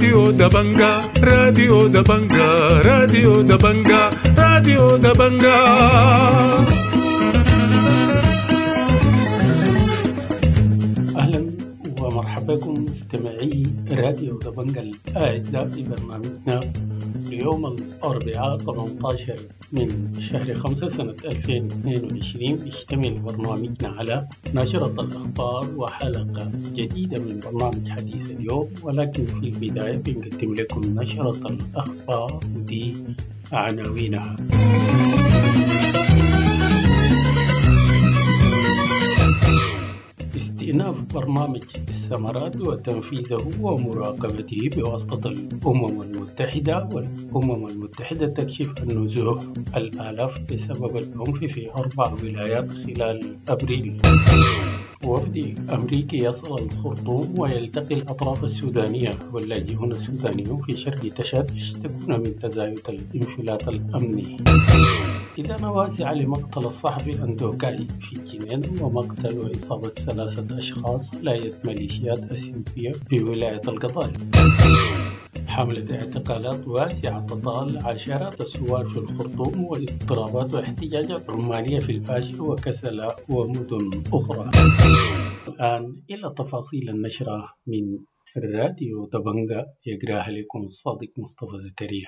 راديو دبنجا راديو دبنجا راديو دبنجا راديو دبنجا. أهلا ومرحبا بكم مستمعي راديو دبنجا الأعزاء في برنامجنا اليوم الأربعاء 18 من شهر 5 سنة 2022. بيشتمل برنامجنا على نشرة الأخبار وحلقة جديدة من برنامج حديث اليوم، ولكن في البداية بنقدم لكم نشرة الأخبار ودي عناوينها. استئناف برنامج الثمرات وتنفيذه ومراقبته بواسطة الأمم المتحدة، والأمم المتحدة تكشف النزوح الآلاف بسبب العنف في 4 ولايات خلال أبريل. وفد أمريكي يصل الخرطوم ويلتقي الأطراف السودانية، واللاجئون السودانيون في شرق تشاد يشتكون من تزايد الانفلات الأمني. إدانة واسعة لمقتل الصحفي أندوكاي في جنين، ومقتل وإصابة 3 أشخاص على يد ميليشيات أثيوبية في ولاية القضايا. حملة اعتقالات واسعة تطال عشرات الثوار في الخرطوم، واضطرابات واحتجاجات عمالية في الفاشر وكسلا ومدن أخرى. الآن إلى تفاصيل النشرة من راديو دبنجا، يقراها لكم الصادق مصطفى زكريا.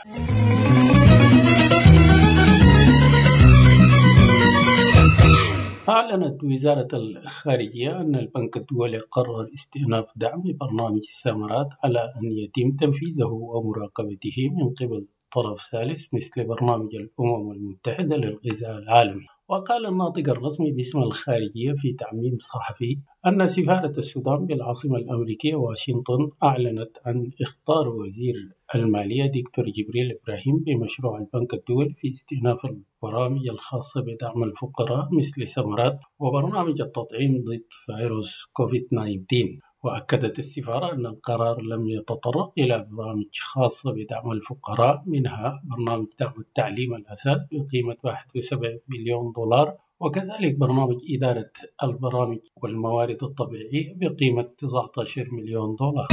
أعلنت وزارة الخارجية أن البنك الدولي قرر استئناف دعم برنامج الثمرات على أن يتم تنفيذه ومراقبته من قبل طرف ثالث مثل برنامج الأمم المتحدة للغذاء العالمي. وقال الناطق الرسمي باسم الخارجية في تعميم صحفي أن سفارة السودان بالعاصمة الأمريكية واشنطن أعلنت عن اختار وزير المالية دكتور جبريل إبراهيم بمشروع البنك الدولي في استئناف البرامج الخاصة بدعم الفقراء مثل ثمرات وبرنامج التطعيم ضد فيروس كوفيد-19. وأكدت السفارة أن القرار لم يتطرق إلى برامج خاصة بدعم الفقراء، منها برنامج دعم التعليم الأساس بقيمة 71 مليون دولار، وكذلك برنامج إدارة البرامج والموارد الطبيعية بقيمة 19 مليون دولار.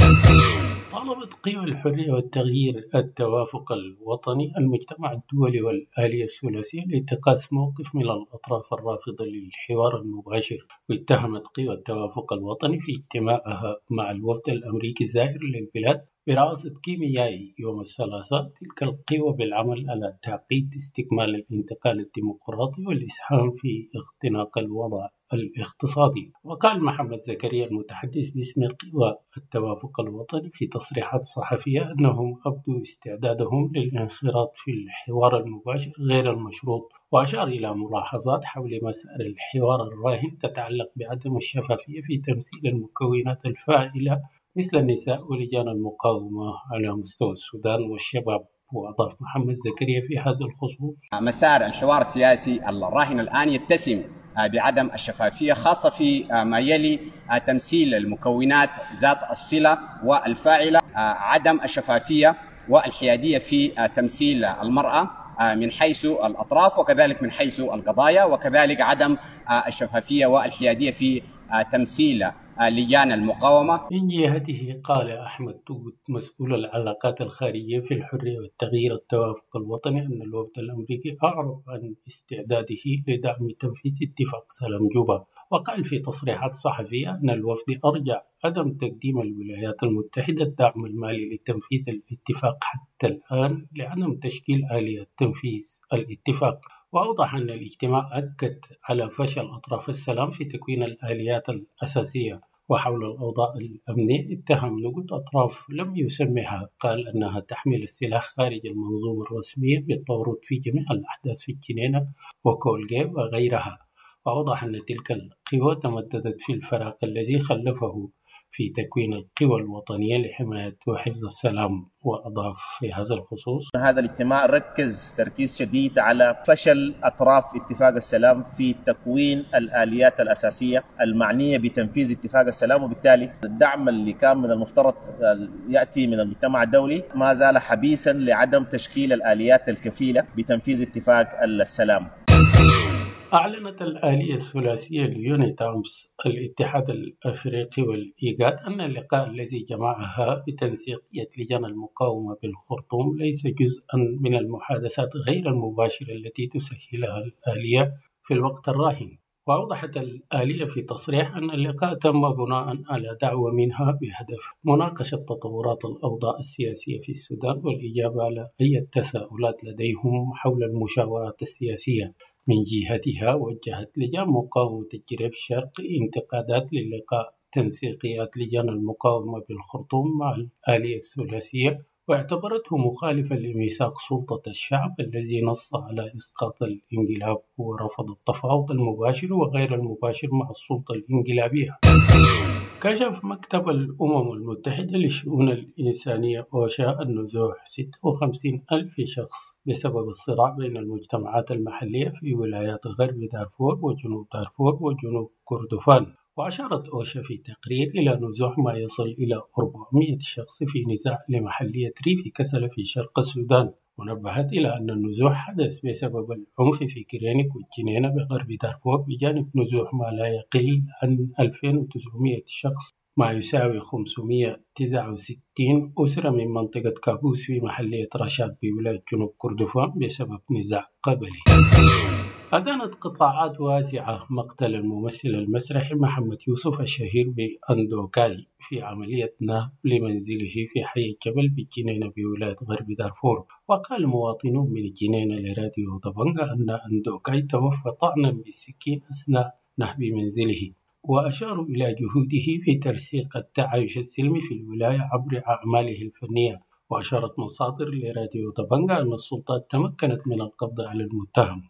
طالبت قوى الحرية والتغيير التوافق الوطني المجتمع الدولي والآلية الثلاثية لاتخاذ موقف من الأطراف الرافضة للحوار المباشر. واتهمت قوى التوافق الوطني في اجتماعها مع الوفد الأمريكي الزائر للبلاد برئاسة كيميائي يوم الثلاثاء تلك القوى بالعمل على تعقيد استكمال الانتقال الديمقراطي والإسهام في اختناق الوضع الاقتصادي. وقال محمد زكريا المتحدث باسم قوى التوافق الوطني في تصريحات صحفية أنهم أبدوا استعدادهم للانخراط في الحوار المباشر غير المشروط، وأشار إلى ملاحظات حول مسار الحوار الراهن تتعلق بعدم الشفافية في تمثيل المكونات الفاعلة مثل النساء ولجان المقاومة على مستوى السودان والشباب. وأضاف محمد زكريا في هذا الخصوص: مسار الحوار السياسي الراهن الآن يتسم بعدم الشفافية، خاصة في ما يلي تمثيل المكونات ذات الصلة والفاعلة، عدم الشفافية والحيادية في تمثيل المرأة من حيث الأطراف وكذلك من حيث القضايا، وكذلك عدم الشفافية والحيادية في تمثيل لجان المقاومة. من جهته قال أحمد توت مسؤول العلاقات الخارجية في الحرية والتغيير التوافق الوطني أن الوفد الأمريكي أعرب عن استعداده لدعم تنفيذ اتفاق سلام جوبا. وقال في تصريحات صحفية أن الوفد أرجع عدم تقديم الولايات المتحدة الدعم المالي لتنفيذ الاتفاق حتى الآن لعدم تشكيل آلية تنفيذ الاتفاق. وأوضح أن الاجتماع أكد على فشل أطراف السلام في تكوين الآليات الأساسية. وحول الأوضاع الأمنية اتهم نقود أطراف لم يسمها، قال أنها تحمل السلاح خارج المنظومة الرسمية بالتورط في جميع الأحداث في الجنينة وكولغي وغيرها. وأوضح أن تلك القوى تمددت في الفراغ الذي خلفه في تكوين القوى الوطنية لحماية وحفظ السلام. وأضاف في هذا الخصوص: هذا الاجتماع ركز تركيز شديد على فشل أطراف اتفاق السلام في تكوين الآليات الأساسية المعنية بتنفيذ اتفاق السلام، وبالتالي الدعم اللي كان من المفترض يأتي من المجتمع الدولي ما زال حبيسا لعدم تشكيل الآليات الكفيلة بتنفيذ اتفاق السلام. أعلنت الآلية الثلاثية اليونيت أمس الاتحاد الأفريقي والإيغاد أن اللقاء الذي جمعها بتنسيقية لجان المقاومة بالخرطوم ليس جزءا من المحادثات غير المباشرة التي تسهلها الآلية في الوقت الراهن. وأوضحت الآلية في تصريح أن اللقاء تم بناء على دعوة منها بهدف مناقشة تطورات الأوضاع السياسية في السودان والإجابة على أي تساؤلات لديهم حول المشاورات السياسية. من جهتها وجهت لجان مقاومة الجريف الشرق انتقادات للقاء تنسيقيات لجان المقاومة بالخرطوم مع الآلية الثلاثية، واعتبرته مخالفا لميثاق سلطة الشعب الذي نص على إسقاط الانقلاب ورفض التفاوض المباشر وغير المباشر مع السلطة الانقلابية. كشف مكتب الأمم المتحدة للشؤون الإنسانية أوشا أن نزوح 56,000 شخص بسبب الصراع بين المجتمعات المحلية في ولايات غرب دارفور وجنوب دارفور وجنوب كردفان. وأشارت أوشا في تقرير إلى نزوح ما يصل إلى 400 شخص في نزاع لمحلية ريف كسل في شرق السودان، ونبهت إلى أن النزوح حدث بسبب العنف في كرينيك والجنينة بغرب دارفور، بجانب نزوح ما لا يقل عن 2900 شخص ما يساوي 569 أسرة من منطقة كابوس في محلية رشاد بولاية جنوب كردفان بسبب نزاع قبلي. أدانت قطاعات واسعة مقتل الممثل المسرحي محمد يوسف الشهير بأندوكاي في عملية نهب لمنزله في حي الجبل بالجنينة بولاية غرب دارفور. وقال مواطنون من الجنينة لراديو طبنجة أن أندوكاي توفى طعنا بالسكين أثناء نهب منزله، وأشاروا إلى جهوده في ترسيخ التعايش السلمي في الولاية عبر أعماله الفنية. وأشارت مصادر لراديو طبنجة أن السلطات تمكنت من القبض على المتهم.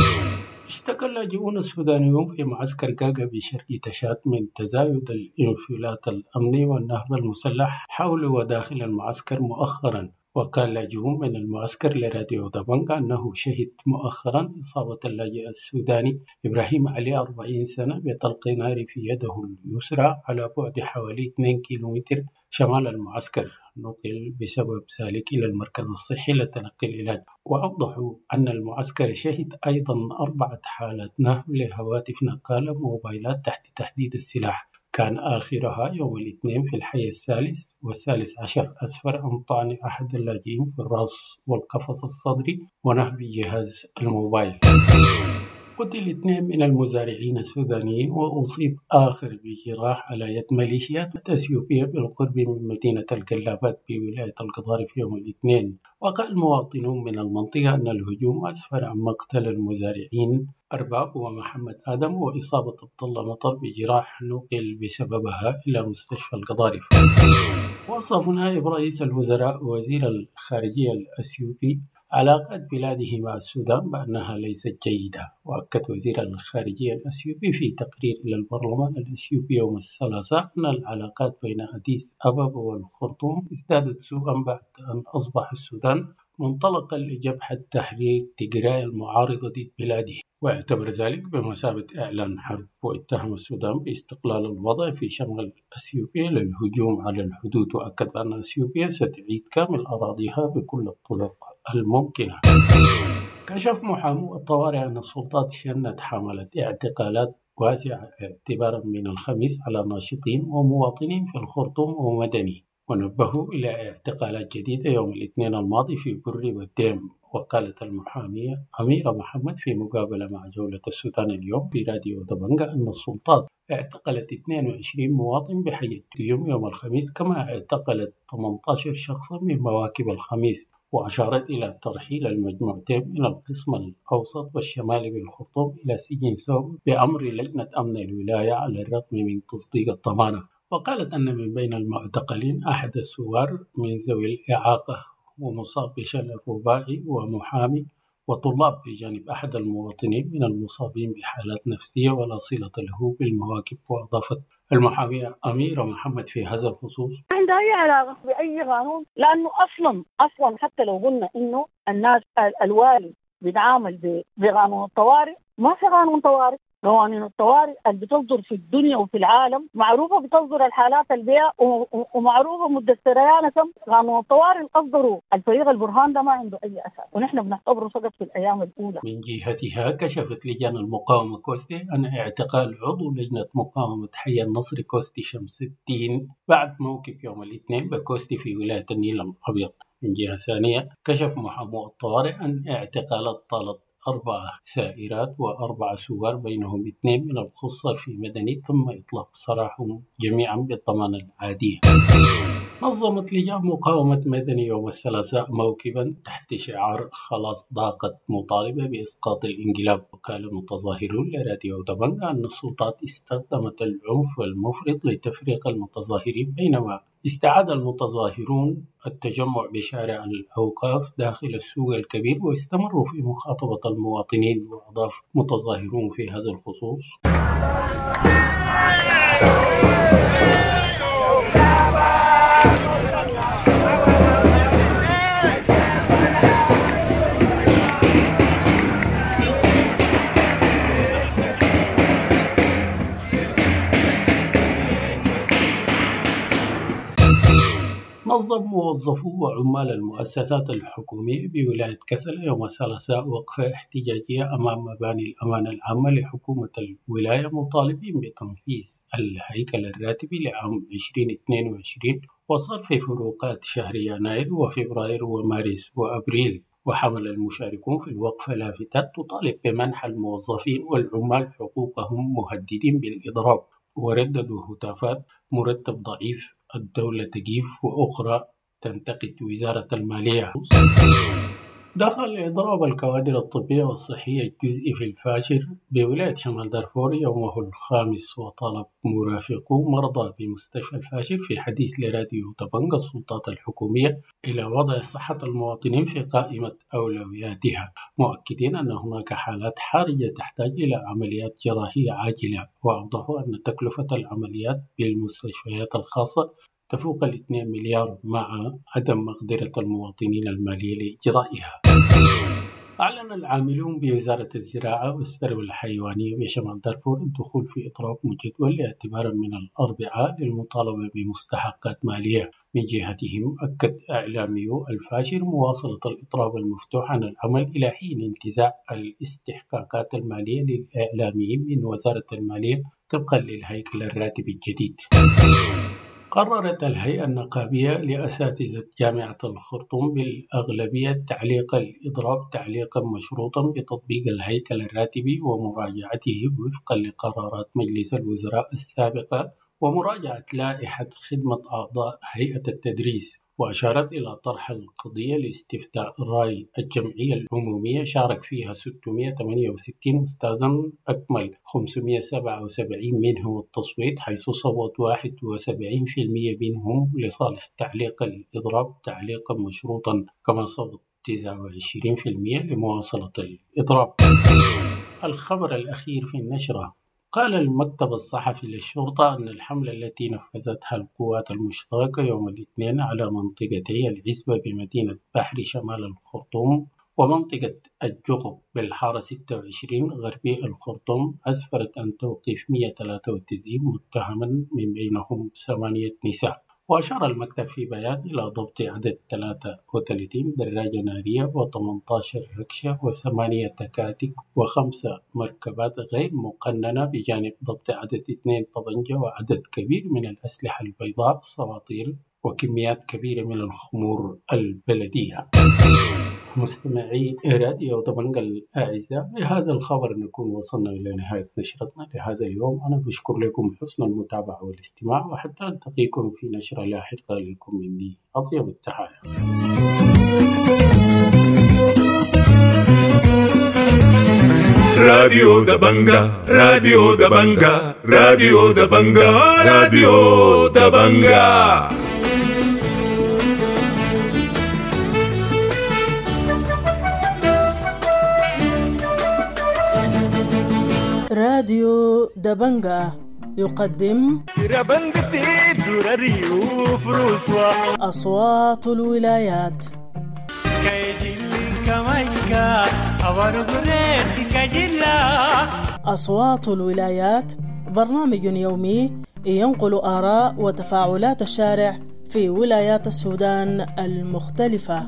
اشتكى اللاجئون السودانيون في معسكر غاغا بشرق تشاد من تزايد الانفلات الأمني والنهب المسلح حول وداخل المعسكر مؤخرا. وقال لاجئون من المعسكر لراديو طبنجة أنه شهد مؤخرا إصابة اللاجئ السوداني إبراهيم علي 40 سنة بطلق نار في يده اليسرى على بعد حوالي 2 كيلومتر شمال المعسكر، نقل بسبب ذلك إلى المركز الصحي لتلقي العلاج. وأوضحوا أن المعسكر شهد أيضا 4 حالات نهب لهواتف نقالة موبايلات تحت تهديد السلاح، كان آخرها يوم الاثنين في الحي الثالث والثالث عشر أسفر عن طعن أحد اللاجئين في الرأس والقفص الصدري ونهب جهاز الموبايل. قتل 2 من المزارعين السودانيين وأصيب آخر بجراح على يد ميليشيات أثيوبية بالقرب من مدينة القلابات بولاية القضارف يوم الاثنين. وقال مواطنون من المنطقة أن الهجوم أسفر عن مقتل المزارعين أرباب ومحمد آدم وإصابة عبد الله مطر بجراح نقل بسببها إلى مستشفى القضارف. وصف نائب رئيس الوزراء وزير الخارجية الأثيوبي علاقات بلاده مع السودان بأنها ليست جيدة. وأكد وزير الخارجية الأثيوبي في تقرير إلى البرلمان الأثيوبي يوم الثلاثاء أن العلاقات بين أديس أبابا والخرطوم ازدادت سوءا بعد أن أصبح السودان منطلقا لجبهة تحرير تيغراي المعارضة ضد بلاده، واعتبر ذلك بمثابة إعلان حرب. واتهم السودان باستقلال الوضع في شمال أثيوبيا للهجوم على الحدود، وأكد أن أثيوبيا ستعيد كامل أراضيها بكل الطرق الممكنة. كشف محامو الطوارئ أن السلطات شنت حملة اعتقالات واسعة اعتبارا من الخميس على ناشطين ومواطنين في الخرطوم ومدني، ونبهوا إلى اعتقالات جديدة يوم الاثنين الماضي في بري والديم. وقالت المحامية أميرة محمد في مقابلة مع جولة السودان اليوم في راديو طبنجة أن السلطات اعتقلت 22 مواطن بحي اليوم يوم الخميس، كما اعتقلت 18 شخصا من مواكب الخميس. وأشارت إلى ترحيل المجموعتين من القسم الأوسط والشمالي بالخرطوم إلى سجن ثوب بأمر لجنة أمن الولاية على الرغم من تصديق الضمانة. وقالت أن من بين المعتقلين أحد الثوار من ذوي الإعاقة ومصاب بشلل رباعي ومحامي وطلاب، بجانب أحد المواطنين من المصابين بحالات نفسية ولا صلة له بالمواكب. وأضافت المحامية أميرة محمد في هذا الخصوص: ما عندها أي علاقة بأي قانون، لأنه أصلا حتى لو قلنا إنه الناس الوالي بيتعامل بقانون الطوارئ، ما في قانون طوارئ. قوانين الطوارئ اللي بتصدر في الدنيا وفي العالم معروفة، بتصدر الحالات البيئة ومعروفة مدة سريانة كم. قانون الطوارئ اللي أصدروا الفريق البرهان ده ما عنده أي أساس، ونحن بنعتبره سقط في الأيام الأولى. من جهتها كشفت لجان المقاومة كوستي عن اعتقال عضو لجنة مقاومة حي النصر كوستي شمس الدين بعد موقف يوم الاثنين بكوستي في ولاية النيل الأبيض. من جهة ثانية كشف محامو الطوارئ عن اعتقالات طالت 4 سائرات و4 سوار بينهم 2 من الخصر في مدني تم إطلاق سراحهم جميعا بالضمانة العادية. نظمت لجان مقاومة مدني يوم الثلاثاء موكبا تحت شعار خلاص ضاقت مطالبة بإسقاط الانقلاب. وقال متظاهرون لراديو دبنجا أن السلطات استخدمت العنف المفرط لتفريق المتظاهرين، بينما استعاد المتظاهرون التجمع بشارع الأوقاف داخل السوق الكبير واستمروا في مخاطبة المواطنين. وأضاف متظاهرون في هذا الخصوص: نظم موظفو وعمال المؤسسات الحكومية بولاية كسل يوم الثلاثاء وقفة احتجاجية أمام مباني الأمانة العامة لحكومة الولاية مطالبين بتنفيذ الهيكل الراتبي لعام 2022 وصرف فروقات شهر يناير وفبراير ومارس وأبريل. وحمل المشاركون في الوقفة لافتات تطالب بمنح الموظفين والعمال حقوقهم مهددين بالإضراب، ورددوا هتافات مرتب ضعيف، الدولة تجيف، وأخرى تنتقد وزارة المالية. دخل إضراب الكوادر الطبية والصحية الجزئي في الفاشر بولاية شمال دارفور يومه الخامس، وطالب مرافقو مرضى بمستشفى الفاشر في حديث لراديو دبنجا السلطات الحكومية إلى وضع صحة المواطنين في قائمة أولوياتها، مؤكدين أن هناك حالات حرجة تحتاج إلى عمليات جراحية عاجلة. وأوضحوا أن تكلفة العمليات بالمستشفيات الخاصة تفوق 2 مليار مع عدم مقدرة المواطنين المالية لإجرائها. أعلن العاملون بوزارة الزراعة والثروة الحيوانية بشمال دارفور الدخول في إضراب مجدول اعتبارا من الأربعاء للمطالبة بمستحقات مالية. من جهتهم أكد إعلاميو الفاشر مواصلة الإضراب المفتوح عن العمل إلى حين انتزاع الاستحقاقات المالية للإعلاميين من وزارة المالية طبقا للهيكل الراتبي الجديد. قررت الهيئة النقابية لأساتذة جامعة الخرطوم بالأغلبية تعليق الإضراب تعليقا مشروطا بتطبيق الهيكل الراتبي ومراجعته وفقا لقرارات مجلس الوزراء السابقة ومراجعة لائحة خدمة أعضاء هيئة التدريس. وأشارت إلى طرح القضية لاستفتاء رأي الجمعية العمومية شارك فيها 668 أستاذا، أكمل 577 منهم التصويت، حيث صوت 71% منهم لصالح تعليق الإضراب تعليقا مشروطا، كما صوت 29% لمواصلة الإضراب. الخبر الأخير في النشرة: قال المكتب الصحفي للشرطة أن الحملة التي نفذتها القوات المشتركة يوم الاثنين على منطقتي العزبة بمدينة بحر شمال الخرطوم ومنطقة الجغب بالحارة 26 غربي الخرطوم أسفرت عن توقيف 193 متهما من بينهم 8 نساء. وأشار المكتب في بيان إلى ضبط عدد 33 دراجة نارية و18 ركشة و8 تكاتك و5 مركبات غير مقننة، بجانب ضبط عدد 2 طبنجة وعدد كبير من الأسلحة البيضاء، صواريخ، وكميات كبيرة من الخمور البلدية. مستمعي راديو دبنجا الأعزاء، بهذا الخبر نكون وصلنا إلى نهاية نشرتنا لهذا اليوم. أنا بشكر لكم حسن المتابعة والاستماع، وحتى ألتقيكم في نشرة لاحقة. لكم مني أطيب التحايا. راديو دبنجا، راديو دبنجا، راديو دبنجا، راديو دبنجا. راديو دبنجا يقدم أصوات الولايات. أصوات الولايات، برنامج يومي ينقل آراء وتفاعلات الشارع في ولايات السودان المختلفة.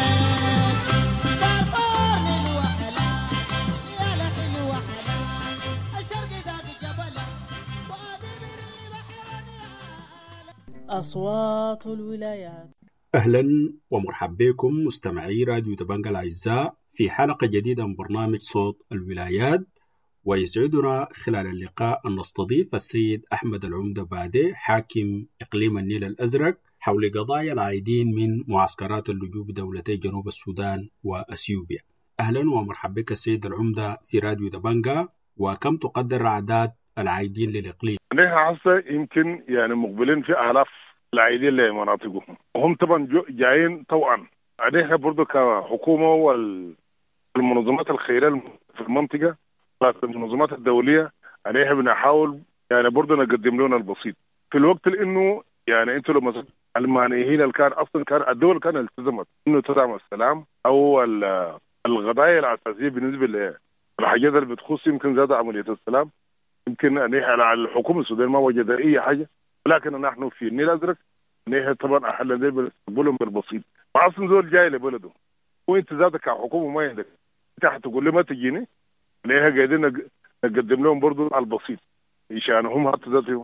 أصوات الولايات. أهلا ومرحبا بكم مستمعي راديو دبنجة الأعزاء في حلقة جديدة من برنامج صوت الولايات. ويسعدنا خلال اللقاء أن نستضيف السيد أحمد العمدة بادي حاكم إقليم النيل الأزرق حول قضايا العائدين من معسكرات اللجوء بدولتي جنوب السودان وأثيوبيا. أهلا ومرحبا بك السيد العمدة في راديو دبنجة، وكم تقدر أعداد العائدين للإقليم؟ نحن حاسة يمكن مقبلين في آلاف العائدين لمناطقهم، وهم طبعا جايين طوعا. نحن برضو كحكومة والمنظمات الخيرية في المنطقة المنظمات الدولية نحن بنحاول برضو نقدم لنا البسيط في الوقت، لأنه انتوا لما المانعين اللي كان اصلا كان الدول كان التزمت انه تدعم السلام او القضايا الاساسيه بالنسبه للحاجات اللي بتخص يمكن زاد عمليه السلام. يمكن على الحكومه السودانيه ما وجد اي حاجه، ولكن نحن في النيل الازرق نحن طبعا احلى دي بنقبلهم بالبسيط. اصلا زول جاي لبلده وانت ذاتك كحكومه ما عندك، انت حتقول لي ما تجيني، نحن قاعدين نقدم لهم برضه البسيط عشان هم حتى ذاتهم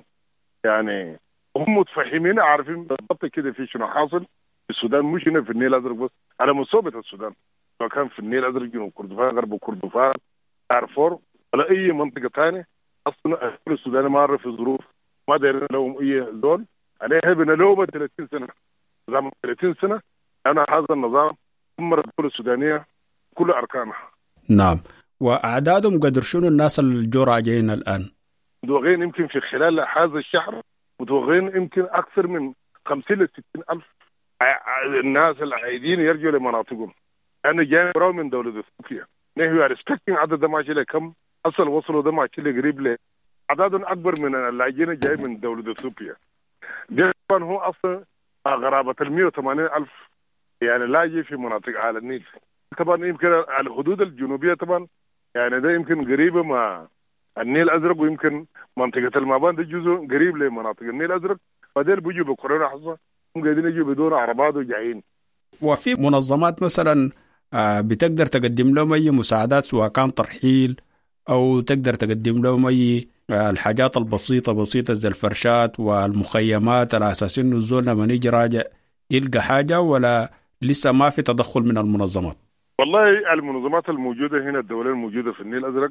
هم متفهمين عارفين بالضبط كده في شنو حاصل في السودان، مش هنا في النيل الازرق بس، على مستوى السودان، سواء كان في النيل الازرق جنوب كردفان غرب كردفان دارفور ولا اي منطقه ثانيه. اصلا السودان ما عرف الظروف، ما دايرين لهم اي زول عليها بنلومه 30 سنه، نظام 30 سنه. انا هذا النظام دمر الدوله السودانيه كل اركانها. نعم. واعدادهم قدر شنو الناس اللي راجعين الان؟ متوقعين يمكن في خلال هذا الشهر متوقعين يمكن اكثر من 50 ل 60 الف الناس العايدين يرجعوا لمناطقهم، لانه جايين من دوله اثيوبيا. نحن ريسبكتنج عدد ده ماشي لكم اصل وصلوا ده ماشي قريب له اعداد اكبر من اللاجئين جاي من دوله اثيوبيا. طبعا هو اصلا قرابه ال 180 الف لاجئ في مناطق على النيل. طبعا يمكن الحدود الجنوبيه طبعا ده يمكن قريبه مع النيل الازرق، ويمكن منطقه المابان ده جزء قريب لمناطق النيل الازرق، فديل بيجوا بكورونا حصه هم قاعدين يجوا بدون عربات وجايين. وفي منظمات مثلا بتقدر تقدم لهم اي مساعدات سواء كان ترحيل او تقدر تقدم لهم اي الحاجات البسيطه زي الفرشات والمخيمات على اساس انه الزول لما يجي راجع يلقى حاجه، ولا لسه ما في تدخل من المنظمات؟ والله المنظمات الموجوده هنا الدوليه الموجوده في النيل الازرق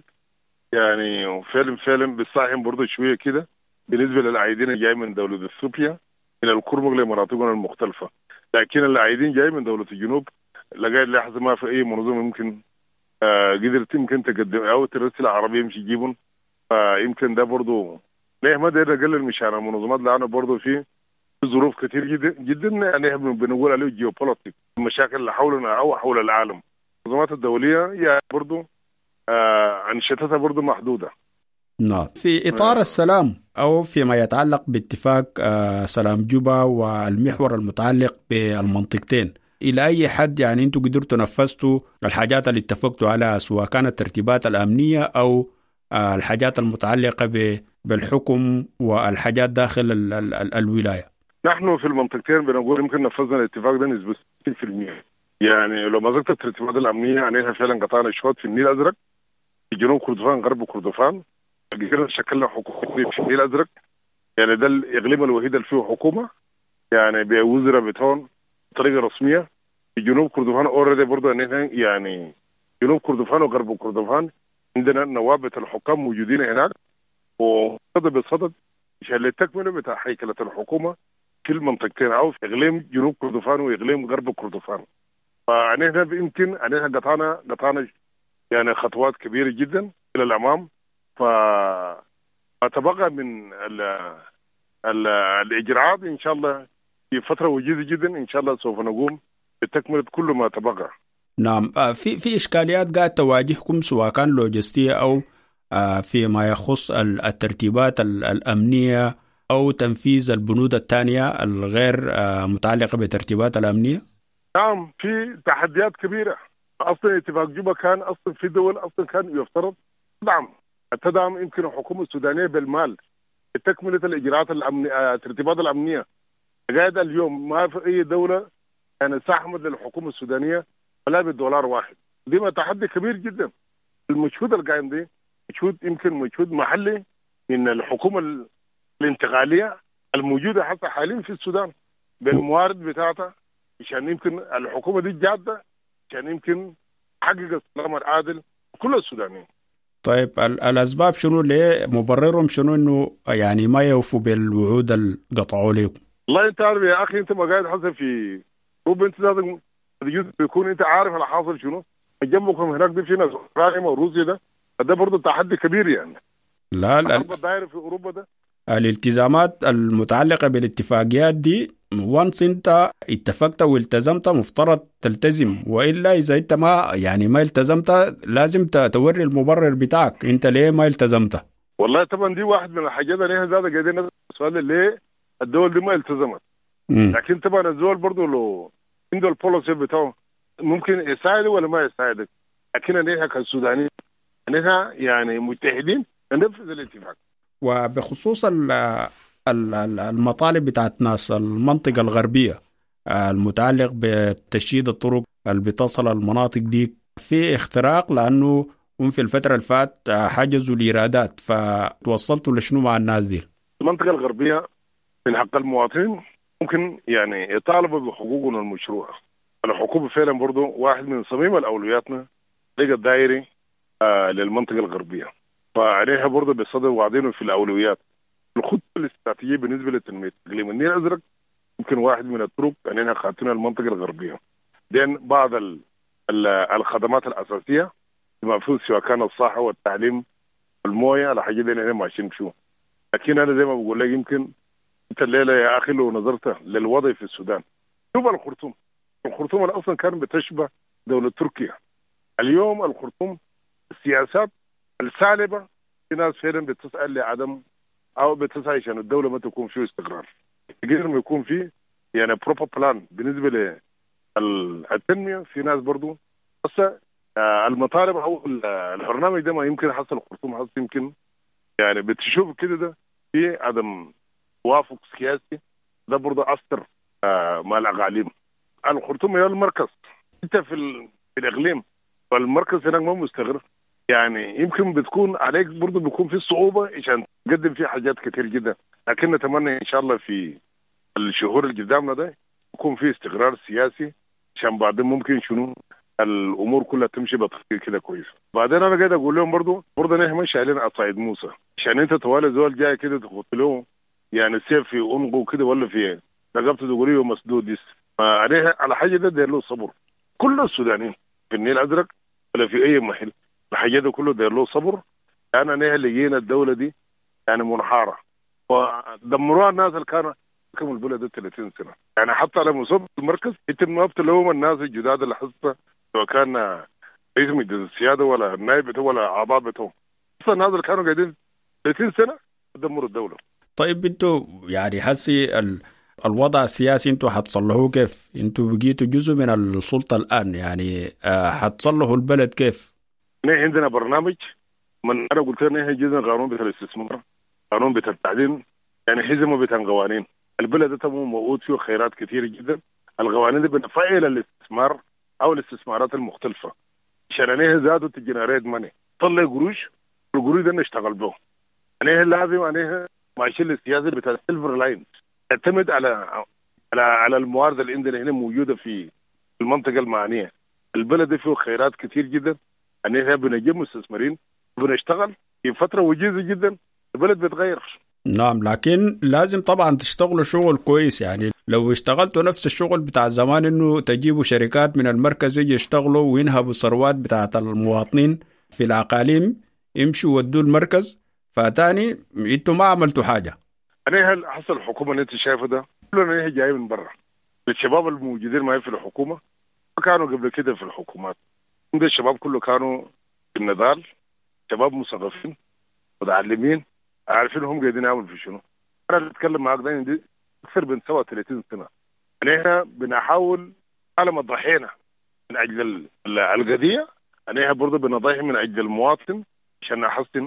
فعلا بتساهم برضه شويه كده بالنسبه للعايدين اللي جاي من دوله اثيوبيا الى الكرمك لمناطقنا المختلفه، لكن العايدين جاي من دوله الجنوب لغايه لحظه ما في اي منظمه ممكن قدرت يمكن تقدم او ترسل عربيه يمشي يجيبهم. فيمكن ده برضه ليه ما داير نقلل مشان المنظمات، لانه برضه في ظروف كثير جدا بنقول عليه جيوبوليتيك، المشاكل اللي حولنا او حول العالم. المنظمات الدوليه برضه أنشطتها برضو محدودة. نعم. في إطار السلام أو فيما يتعلق باتفاق سلام جوبا والمحور المتعلق بالمنطقتين، إلى أي حد أنتوا قدرتوا نفذتوا الحاجات اللي اتفقتوا عليها، سواء كانت الترتيبات الأمنية أو الحاجات المتعلقة بالحكم والحاجات داخل الولاية؟ نحن في المنطقتين بنقول يمكن نفذنا الاتفاق ده نسبة 60%. لو ما ذكرت الترتيبات الأمنية عليها فعلا قطعنا شوط في النيل الأزرق، في جنوب كردفان غرب كردفان قدرنا شكلنا حكومة في النيل الأزرق. ده الإقليم الوحيد اللي فيه حكومة بوزراء بتون بطريقة رسمية. في جنوب كردفان أوريدي برضه جنوب كردفان وغرب كردفان عندنا نوابة الحكام موجودين هناك، وصدد بصدد عشان للتكملة بتاع هيكلة الحكومة في المنطقتين أو في إقليم جنوب كردفان وإقليم غرب كردفان. فعنينا يمكن قطعنا خطوات كبيرة جدا إلى الأمام. فتبقى من الإجراءات إن شاء الله في فترة وجيزة جدا إن شاء الله سوف نقوم بتكملة كل ما تبقى. نعم. في إشكاليات قاعد تواجهكم سواء كان لوجستية أو فيما يخص الترتيبات الأمنية أو تنفيذ البنود الثانية الغير متعلقة بالترتيبات الأمنية؟ نعم، في تحديات كبيرة. أصلا اتفاق جوبا كان أصلا في دول أصلا كان يفترض تدعم تدعم يمكن الحكومة السودانية بالمال لتكملة الإجراءات الأمنية، الترتيبات الأمنية. قاعد اليوم ما في أي دولة يعني ساهمت للحكومة السودانية ولا بالدولار واحد. دي ما تحدي كبير جدا. المجهود القائم دي مجهود يمكن مجهود محلي من الحكومة الانتقالية الموجودة حتى حاليا في السودان بالموارد بتاعتها، عشان يمكن الحكومة دي جادة عشان يمكن تحقق السلام العادل كل السودانيين. طيب الأسباب شنو ليه مبررهم شنو إنه يعني ما يوفوا بالوعود اللي قطعوا لكم؟ والله أنت عارف يا أخي، أنت ما قاعد حصل في أوروبا، أنت لازم بيكون أنت عارف الحاصل شنو. جنبكم هناك دي في ناس أوكرانيا وروسيا، ده برضه تحدي كبير يعني. لا الدائرة في أوروبا ده الالتزامات المتعلقة بالاتفاقيات دي وانس انت اتفقت والتزمت مفترض تلتزم، وإلا إذا انت ما التزمت لازم توري المبرر بتاعك انت ليه ما التزمت. والله طبعا دي واحد من الحاجات اللي هي زادة قاعدين نسأل السؤال ليه الدول دي ما التزمت. لكن طبعا الدول برضه لو عنده البوليسي بتاعه ممكن يساعده ولا ما يساعدك، لكن نحن كالسودانيين نحن يعني متحدين ننفذ الاتفاق. وبخصوص المطالب بتاعت ناس المنطقة الغربية المتعلق بتشييد الطرق اللي بتصل المناطق دي في اختراق، لأنه هم في الفترة اللي فات حجزوا الإيرادات، فتوصلتوا لشنو مع الناس دي؟ المنطقة الغربية من حق المواطنين ممكن يعني يطالبوا بحقوقهم المشروعة. الحكومة فعلا برضو واحد من صميم الأولوياتنا لقى الدائري للمنطقة الغربية، فعليها برضو بصدر وعدينه في الأولويات. الخطة الاستراتيجية بالنسبة لتنمية إقليم النيل الأزرق يمكن واحد من الطرق أننا خاطرنا المنطقة الغربية. لأن بعض الخدمات الأساسية المفروض سواء كان الصحة والتعليم والموية على حاجة دي نحن ماشيين فيه. لكن أنا زي ما بقول لك يمكن أنت الليلة يا أخي لو نظرت للوضع في السودان، شوف الخرطوم أصلا كان بتشبه دولة تركيا. اليوم الخرطوم السياسات السالبة في ناس فعلا بتسأل لعدم أو بتسعى عشان الدولة ما تكون فيه استقرار. غير ما يكون فيه يعني بروبر بلان بالنسبة للتنمية. في ناس برضو بس المطالب أو البرنامج ده ما يمكن حصل الخرطوم حصل يمكن يعني بتشوف كده ده في عدم توافق سياسي، ده برضو أثر مع الأقاليم. الخرطوم هي المركز، أنت في الإقليم فالمركز هناك ما مستقر، يعني يمكن بتكون عليك برضو بيكون في صعوبة عشان تقدم فيه حاجات كتير جدا. لكن نتمنى إن شاء الله في الشهور اللي قدامنا ده يكون في استقرار سياسي عشان بعدين ممكن شنو الأمور كلها تمشي بطريقة كده كويس. بعدين أنا قاعد أقول لهم برضو نحن ما شايلين عصايد موسى عشان أنت طوال زول جاي كده تخط له يعني سيف في عنقه كده ولا في رقبته تقوليه مسدود عليها على حاجة ده دير له صبر. كل السودانيين في النيل الأزرق ولا في أي محل الحاجة ده كله دير له صبر. أنا نحن لقينا الدولة دي يعني منحارة ودمروها الناس اللي كانوا كم البلد ده 30 سنة. يعني حتى على مستوى المركز انت ما بتلوم الناس الجداد اللي حصل سواء كان رئيس مجلس السيادة ولا النائب بتوع ولا أعضاء بتوع، اصلا الناس اللي كانوا قاعدين 30 سنة دمروا الدولة. طيب انتوا يعني حسي الوضع السياسي انتوا حتصلحوه كيف؟ انتوا بقيتوا جزء من السلطة الآن، يعني حتصلحوا البلد كيف؟ نحن عندنا برنامج من أنا قلت لنا نحن جزء من قانون بتاع الاستثمار، قانون بتاع التعدين، يعني حزمه بتاع قوانين. البلد ده تمو موجود فيه خيرات كثيرة جدا. القوانين دي بنفعل الاستثمار أو الاستثمارات المختلفة عشان نحن زادوا تجنريت ماني طلع قروش والقروش ده نشتغل به. نحن لازم نحن ماشيين السياسة بتاع السيلفر لاين تعتمد على الموارد اللي عندنا هنا موجودة في المنطقة المعنية. البلد ده فيه خيرات كثير جدا، نحن بنجيب مستثمرين وبنشتغل في فترة وجيزة جدا البلد بتغير. نعم، لكن لازم طبعا تشتغلوا شغل كويس. يعني لو اشتغلتوا نفس الشغل بتاع زمان انه تجيبوا شركات من المركز يجي يشتغلوا وينهبوا الثروات بتاعت المواطنين في الأقاليم يمشوا ودوا المركز، فتاني انتوا ما عملتوا حاجة. أنا حصل الحكومة اللي انت شايفه ده كلنا جاي من برا. الشباب الموجودين معي في الحكومة ما كانوا قبل كده في الحكومات. عند الشباب كله كانوا في النضال، شباب مثقفين متعلمين عارفين هم قاعدين يعملوا في شنو. انا بتكلم معاك ده دي اكثر من 37 سنه. احنا بنحاول على ما ضحينا من اجل القضيه، احنا برضه بنضحي من اجل المواطن عشان نحسن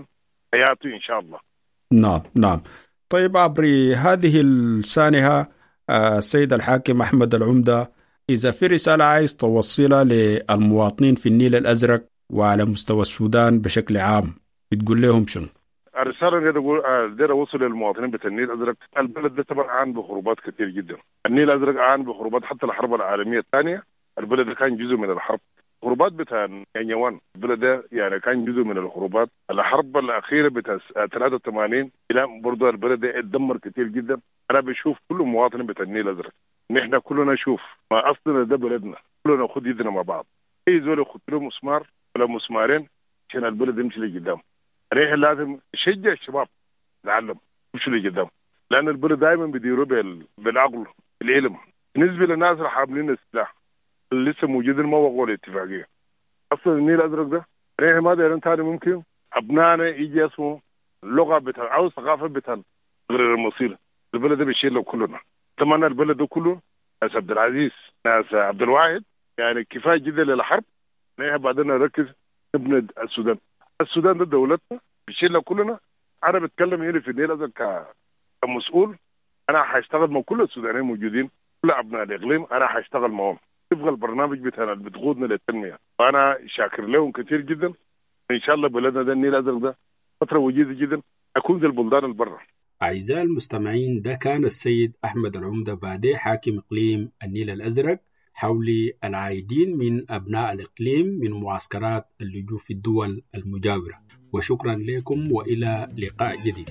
حياته إن شاء الله. نعم. طيب عبر هذه السانحة السيد الحاكم أحمد العمدة، إذا في رسالة عايز توصلها للمواطنين في النيل الأزرق وعلى مستوى السودان بشكل عام، بتقول لهم شنو؟ الرسالة اللي أوصل للمواطنين بتاع النيل الأزرق، البلد ده طبعا عانى بخروبات كثير جدا. النيل الأزرق عانى بخروبات حتى الحرب العالمية الثانية، البلد ده كان جزء من الحرب. خروبات بتاع نيوان البلد ده يعني كان جزء من الخروبات. الحرب الأخيرة بتاع 83 إلى برضه البلد ده اتدمر كثير جدا. أنا بشوف كل مواطن بتاع النيل الأزرق نحن كلنا نشوف ما أصلنا ده بلدنا، كلنا ناخد يدنا مع بعض. أي زول ياخد له مسمار ولا مسمارين عشان البلد يمشي لقدام. عليه لازم نشجع الشباب يتعلم يمشي لقدام، لأن البلد دائما بيديروا بالعقل العلم. بالنسبة للناس اللي حاملين السلاح اللي لسه موجودين ما وقعوا الاتفاقية. أصلا النيل الأزرق ده عليه ما دايرين تاني ممكن أبنائنا يجي اسمه اللغة بتاع أو الثقافة بتاع غير المصير. البلد ده بيشيل له كلنا. أتمنى البلد ده كله ناس عبد العزيز ناس عبد الواحد يعني كفاية جدا للحرب. نحن بعدين نركز نبني السودان. السودان ده دولتنا بيشيل له كلنا. أنا بتكلم هنا في النيل الأزرق كمسؤول. أنا هشتغل مع كل السودانيين موجودين، كل أبناء الإقليم أنا هشتغل معهم. يبقى البرنامج بتاعنا اللي بتقودنا للتنمية، وأنا شاكر لهم كثير جدا. إن شاء الله بلدنا ده النيل الأزرق ده فترة وجيزة جدا أكون زي البلدان البرة. أعزائي المستمعين، ده كان السيد أحمد العمدة بادي حاكم إقليم النيل الأزرق حول العائدين من أبناء الإقليم من معسكرات اللجوء في الدول المجاورة. وشكرا لكم وإلى لقاء جديد.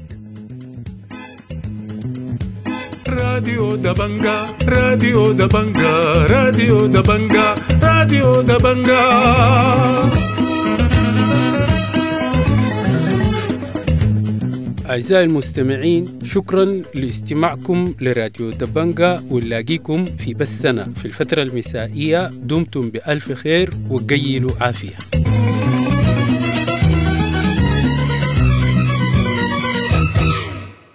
راديو دبنجا راديو دبنجا راديو دبنجا راديو دبنجا. أعزائي المستمعين، شكرا لاستماعكم لراديو دبنجا، ونلاقيكم في بثنا في الفترة المسائية. دمتم بألف خير وقيلوا عافية.